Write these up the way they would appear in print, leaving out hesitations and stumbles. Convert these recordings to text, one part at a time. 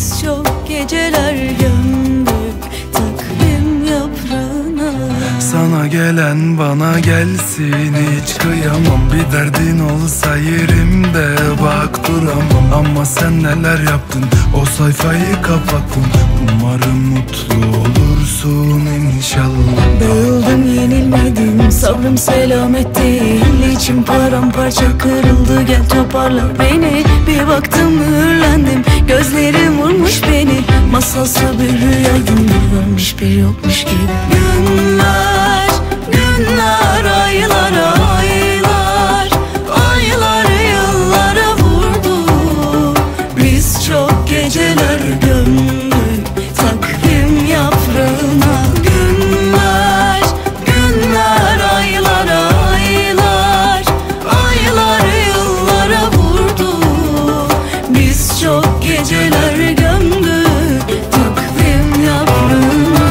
Biz çok geceler gömdük takvim yaprağına. Sana gelen bana gelsin, hiç kıyamam. Bir derdin olsa yerimde bak duramam. Ama sen neler yaptın, o sayfayı kapattın. Umarım mutlu olursun inşallah. Dağıldım, yenilmedim, sabrım selamet değil. İçim paramparça kırıldı, gel toparla beni. Bir baktım mühürlendim, gözlerim vurmuş beni. Masalsı bir rüyaydım, bir varmış bir yokmuş gibi. Günler, günler, aylar, aylar, aylar yıllara vurdu. Biz çok geceler gömdük takvim yaprağına. Günler, günler, aylar, aylar, aylar yıllara vurdu. Biz çok geceler gömdük takvim yaprağına.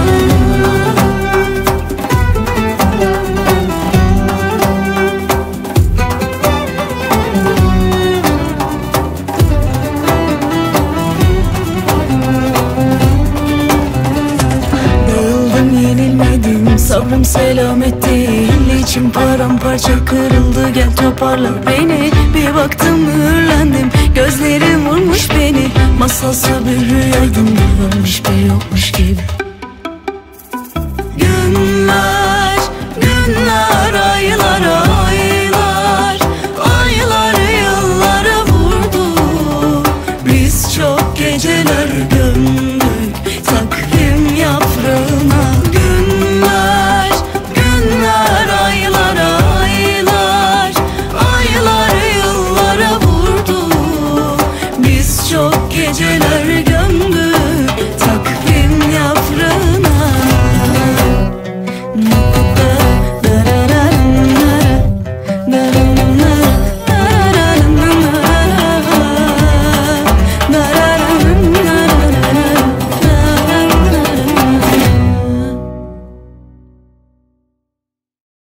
Sabrım selamet değil, içim paramparça kırıldı, gel toparla beni. Bir baktım mühürlendim, gözlerim vurmuş beni. Masalsı bir rüyaydım, bir varmış bir yokmuş gibi. Günler, günler,